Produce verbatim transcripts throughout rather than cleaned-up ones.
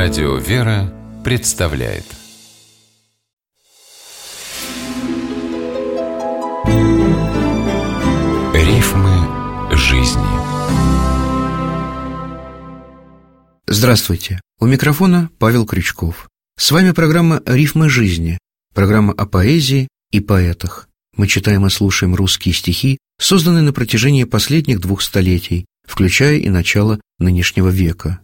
Радио «Вера» представляет Рифмы жизни. Здравствуйте! У микрофона Павел Крючков. С вами программа «Рифмы жизни», программа о поэзии и поэтах. Мы читаем и слушаем русские стихи, созданные на протяжении последних двух столетий, включая и начало нынешнего века.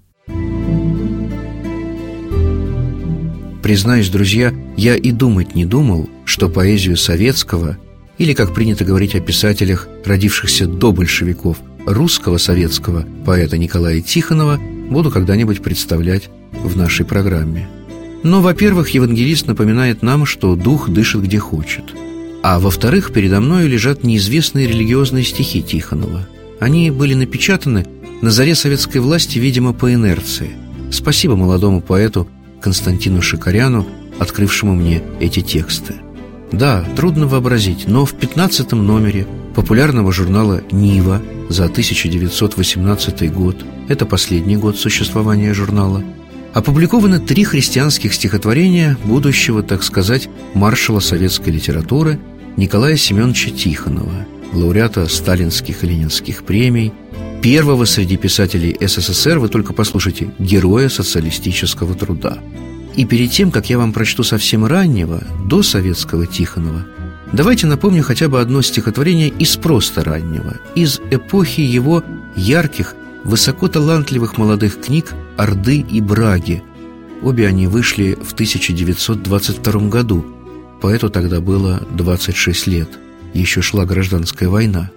Признаюсь, друзья, я и думать не думал, что поэзию советского, или, как принято говорить о писателях, родившихся до большевиков, русского советского поэта Николая Тихонова, буду когда-нибудь представлять в нашей программе. Но, во-первых, евангелист напоминает нам, что дух дышит где хочет. А во-вторых, передо мною лежат неизвестные религиозные стихи Тихонова. Они были напечатаны на заре советской власти, видимо, по инерции. Спасибо молодому поэту Константину Шикаряну, открывшему мне эти тексты. Да, трудно вообразить, но в пятнадцатом номере популярного журнала «Нива» за тысяча девятьсот восемнадцатый год, это последний год существования журнала, опубликованы три христианских стихотворения будущего, так сказать, маршала советской литературы Николая Семеновича Тихонова, лауреата сталинских и ленинских премий, первого среди писателей СССР, вы только послушайте, героя социалистического труда. И перед тем, как я вам прочту совсем раннего, до советского Тихонова, давайте напомню хотя бы одно стихотворение из просто раннего, из эпохи его ярких, высокоталантливых молодых книг «Орды» и «Браги». Обе они вышли в тысяча девятьсот двадцать втором году. Поэту тогда было двадцать шесть лет. Еще шла гражданская война.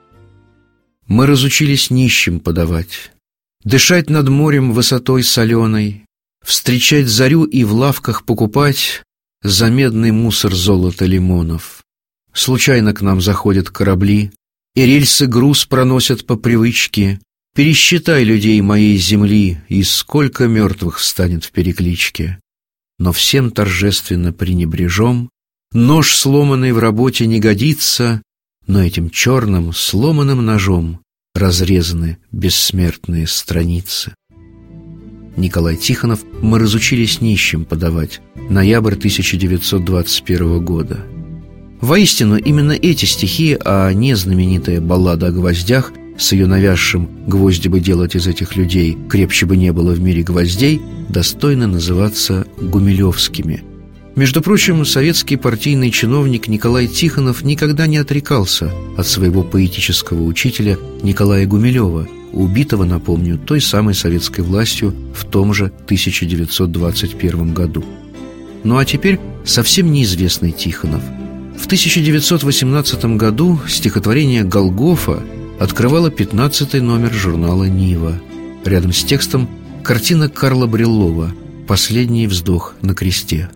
Мы разучились нищим подавать, дышать над морем высотой соленой, встречать зарю и в лавках покупать за медный мусор золота лимонов. Случайно к нам заходят корабли, и рельсы груз проносят по привычке. Пересчитай людей моей земли, и сколько мертвых встанет в перекличке. Но всем торжественно пренебрежем, нож, сломанный в работе, не годится, но этим черным сломанным ножом разрезаны бессмертные страницы. Николай Тихонов «Мы разучились нищим подавать», ноябрь тысяча девятьсот двадцать первого года. Воистину, именно эти стихи, а не знаменитая баллада о гвоздях с ее навязшим «гвозди бы делать из этих людей, крепче бы не было в мире гвоздей», достойны называться гумилевскими. Между прочим, советский партийный чиновник Николай Тихонов никогда не отрекался от своего поэтического учителя Николая Гумилева, убитого, напомню, той самой советской властью в том же тысяча девятьсот двадцать первом году. Ну а теперь совсем неизвестный Тихонов. В тысяча девятьсот восемнадцатом году стихотворение «Голгофа» открывало пятнадцатый номер журнала «Нива». Рядом с текстом картина Карла Брюллова «Последний вздох на кресте».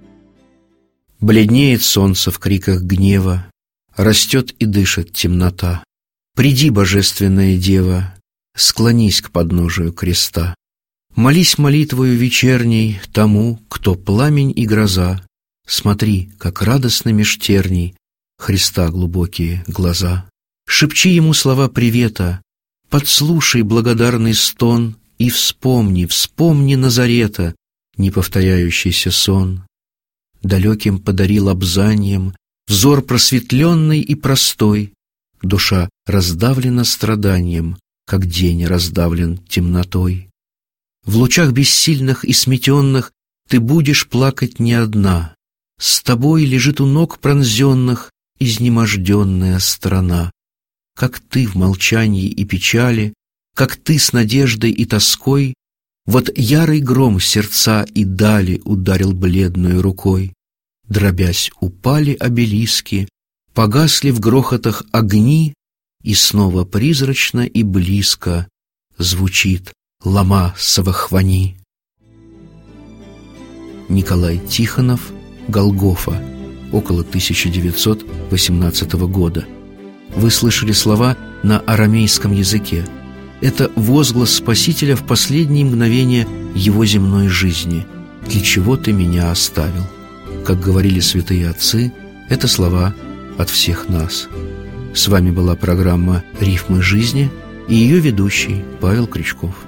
Бледнеет солнце в криках гнева, растет и дышит темнота. Приди, божественная дева, склонись к подножию креста. Молись молитвою вечерней тому, кто пламень и гроза. Смотри, как радостно меж терней Христа глубокие глаза. Шепчи ему слова привета, подслушай благодарный стон и вспомни, вспомни Назарета, неповторяющийся сон. Далеким подари лобзанием взор просветленный и простой, душа раздавлена страданием, как день раздавлен темнотой. В лучах бессильных и сметенных ты будешь плакать не одна, с тобой лежит у ног пронзенных изнеможденная страна. Как ты в молчании и печали, как ты с надеждой и тоской, вот ярый гром сердца и дали ударил бледную рукой. Дробясь, упали обелиски, погасли в грохотах огни, и снова призрачно и близко звучит «Лама Савахвани». Николай Тихонов «Голгофа», около тысяча девятьсот восемнадцатого года. Вы слышали слова на арамейском языке. Это возглас Спасителя в последние мгновения его земной жизни. «Для чего ты меня оставил?» Как говорили святые отцы, это слова от всех нас. С вами была программа «Рифмы жизни» и ее ведущий Павел Крючков.